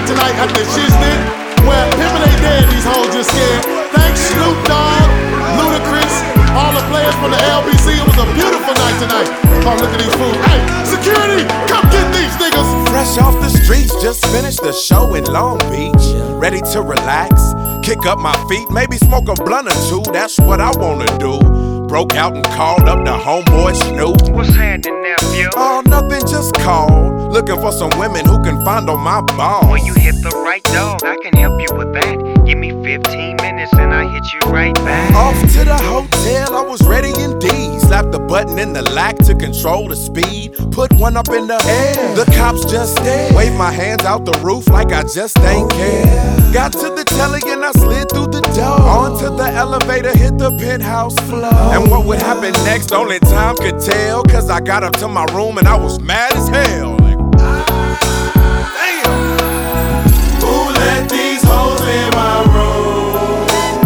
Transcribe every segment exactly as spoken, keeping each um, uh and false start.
tonight at the Shiznit, where pimpin' ain't dead, these hoes just scared. Thanks Snoop Dogg, Ludacris, all the players from the L B C. It was a beautiful night tonight. Oh, look at these fools. Hey, security, come get these niggas. Fresh off the streets, just finished the show in Long Beach. Ready to relax, kick up my feet, maybe smoke a blunt or two. That's what I wanna do. Broke out and called up the homeboy Snoop. What's happening, nephew? Oh, nothing, just called. Looking for some women who can fondle my balls. When you hit the right dog, I can help you with that. Give me fifteen minutes and I hit you right back. Off to the hotel, I was ready indeed. Slapped the button in the lack to control the speed. Put one up in the air, the cops just stared. Waved my hands out the roof like I just ain't care. Got to the telly and I slid through the door. Onto the elevator, hit the penthouse floor. And what would happen next, only time could tell. Cause I got up to my room and I was mad as hell. Like, damn. Who let these hoes in my room?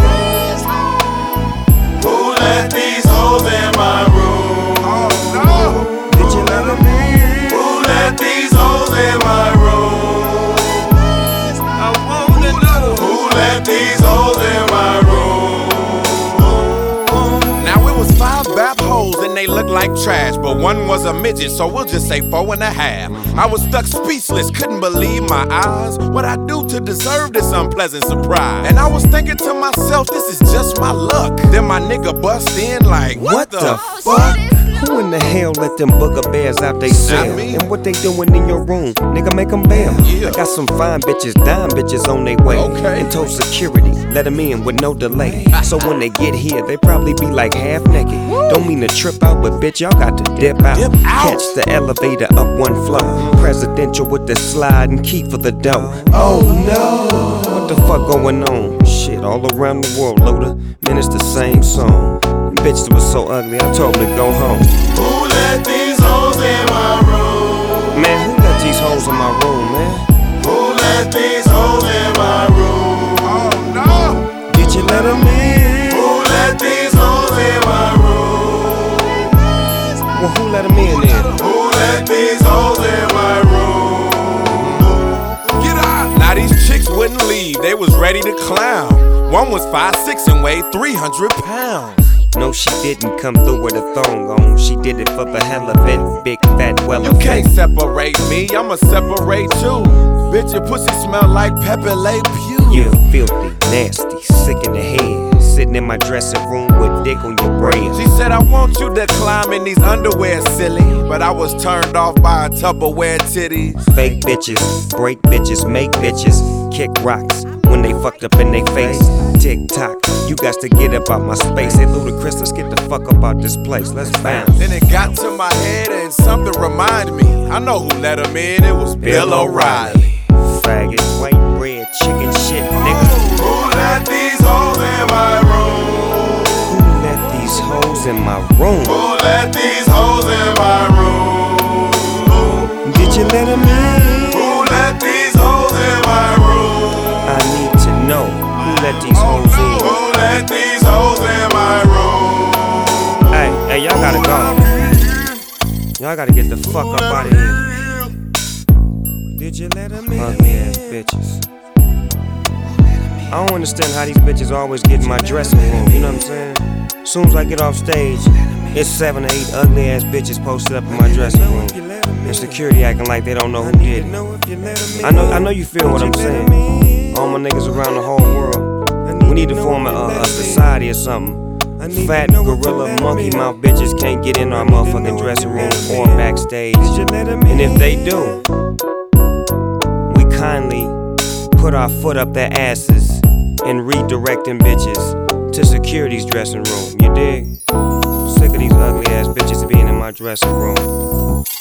Who let these hoes in my room? Oh no. Did you let them in? Who let these hoes in my room? I wanna know. Who let these hoes in my room? Now it was five bap hoes and they looked like trash, but one was a midget, so we'll just say four and a half. I was stuck speechless, couldn't believe my eyes. What I do to deserve this unpleasant surprise? And I was thinking to myself, this is just my luck. Then my nigga bust in like, what, What the, the fuck? Who in the hell let them booger bears out they cell? me. And what they doing in your room? Nigga, make them bail. Yeah. I got some fine bitches, dime bitches on they way. Okay. And told security, let them in with no delay. So when they get here, they probably be like half naked. Don't mean to trip out, but bitch, y'all got to dip out. Dip out. Catch the elevator up one floor. Presidential with the slide and key for the dough. Oh no. What the fuck going on? Shit, all around the world, Luda. Man, it's the same song. Bitch that was so ugly, I told her to go home. Who let these hoes in my room? Man, who let these hoes in my room, man? Who let these hoes in my room? Oh no. Did you let them in? Who let these hoes in my room? Well, who let them in then? Who let these hoes in my room? Get out. Now these chicks wouldn't leave, they was ready to clown. One was five six and weighed three hundred pounds. No, she didn't come through with a thong on. She did it for the hell of it. Big fat well You can't separate me, I'ma separate you. Bitch, your pussy smell like Pepe Le Pew. You filthy, nasty, sick in the head. Sitting in my dressing room with dick on your brain. She said, I want you to climb in these underwear, silly. But I was turned off by a Tupperware titties. Fake bitches, break bitches, make bitches, kick rocks when they fucked up in they face. Tick tock, you got to get up out my space. Hey Ludacris, let's get the fuck up out this place. Let's bounce. Then it got to my head and something reminded me. I know who let him in, it was Bill O'Reilly. Faggot, white bread, chicken shit, nigga. Who let these hoes in my room? Who let these hoes in my room? Who let these hoes in my room? Did you let them in? Who let these hoes in my room? I need to know who let these hoes in. Who let these hoes in my room? Hey, hey, y'all gotta go. Y'all gotta get the fuck up out of here. Did you let them in? Ugly ass bitches. I don't understand how these bitches always get in my dressing room, you know what I'm saying? Soon as I get off stage, it's seven or eight ugly ass bitches posted up in my dressing room. And security acting like they don't know who did it. I know, I know you feel what I'm saying. All my niggas around the whole world. We need to form a, a, a society or something. Fat gorilla monkey mouth bitches can't get in our motherfucking dressing room or backstage. And if they do, we kindly put our foot up their asses and redirect them bitches to security's dressing room. You dig? Sick of these ugly ass bitches being in my dressing room.